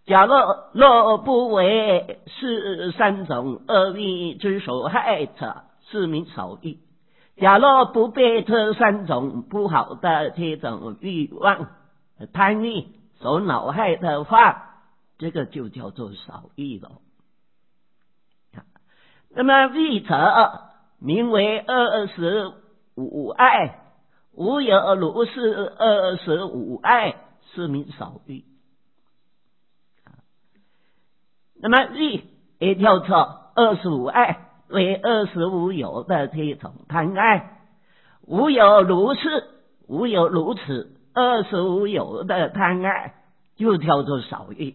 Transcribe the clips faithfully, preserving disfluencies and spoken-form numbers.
假若若不为是三种恶欲之所害者，是名少欲。假若不被这三种不好的这种欲望、贪欲所恼害的话，这个就叫做少欲了。那么欲者名为二十五爱，无有如是二十五爱，是名少欲。那么欲也叫做二十五爱，为二十五有的这种贪爱，无有如是，无有如此二十五有的贪爱，就叫做少欲。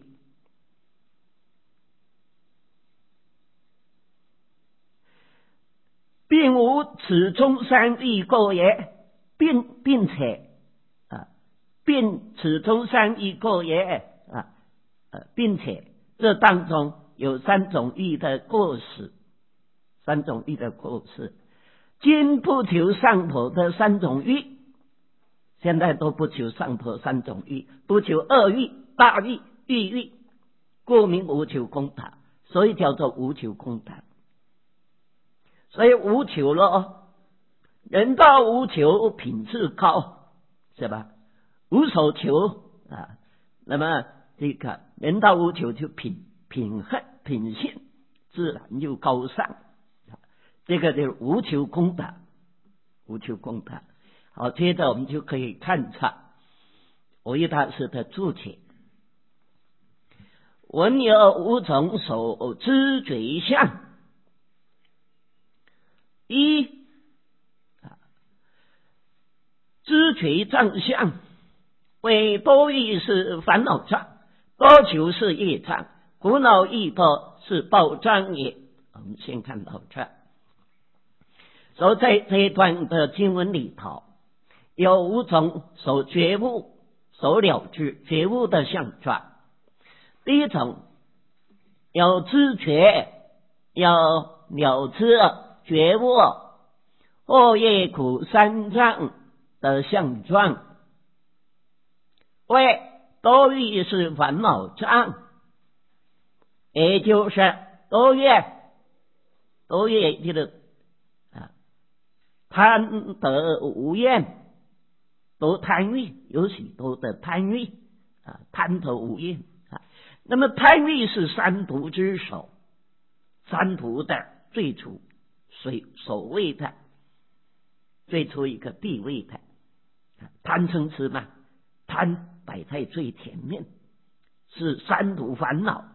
并无此中三欲过也，并并且啊，并此中三欲过也啊，呃，并且这当中有三种欲的过失，三种欲的过失。今不求上婆的三种欲，现在都不求上婆三种欲，不求恶欲、大欲、欲欲，故名无求功德，所以叫做无求功德。所以无求了，人道无求，品质高，是吧？无所求啊，那么这个人道无求就品品恨品性自然就高尚，这个就是无求功德，无求功德。好，接着我们就可以看察蕅益大师的注解。闻有五种所知觉相。一，知觉障相，为多欲是烦恼障，多求是业障，苦恼亦多是报障也。我们先看到这，所以在这一段的经文里头，有五种所觉悟、所了知觉悟的相状。第一种，有知觉，有了知觉悟恶业苦三障的相状，为多欲是烦恼障，也就是多欲，多欲就是啊贪得无厌，都贪欲，有许多的贪欲啊，贪得无厌啊。那么贪欲是三毒之首，三毒的最初所所谓的最初一个地位的贪嗔痴慢，贪摆在最前面，是三毒烦恼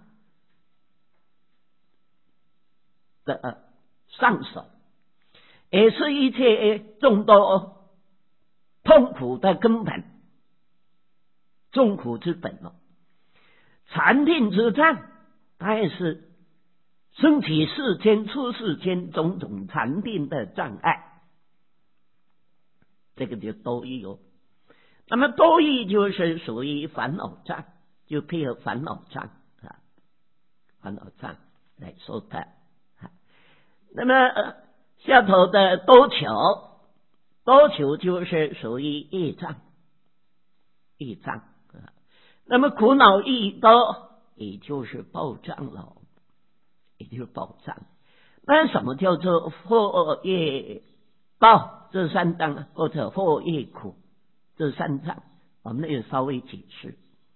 的、呃、上手，也是一切众多痛苦的根本，众苦之本哦。禅定之障，它也是升起世间出世间种种禅定的障碍，这个就多欲哦。那么多欲就是属于烦恼障，就配合烦恼障啊，烦恼障来说的。那么、呃、下头的多求，多求就是属于业障，业障啊。那么苦恼亦多，也就是报障了，也就是报障。那什么叫做祸业报？这三障或者祸业苦这三障，我们也稍微解释。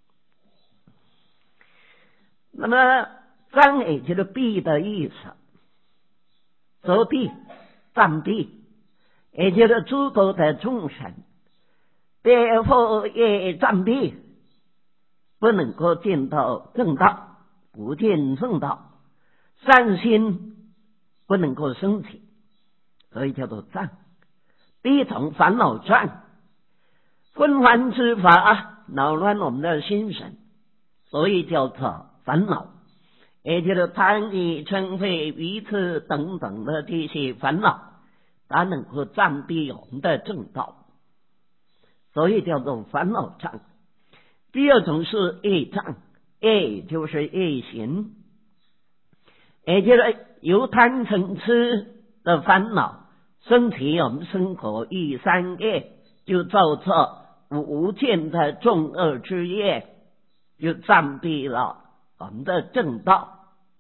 那么障也就是蔽的意思，遮蔽、障蔽，也就是诸多的众生被祸业障蔽，不能够见到正道，不见正道，善心不能够升起，所以叫做障。第一种烦恼障，纷繁之法扰乱我们的心神，所以叫做烦恼，也就是贪欲嗔恚愚痴等等的这些烦恼，它能够障蔽我们的正道，所以叫做烦恼障。第二种是业障，业就是业行，也就是由贪嗔痴的烦恼升起我们生活一三业，就造作无间的重恶之业，就障蔽了我们的正道。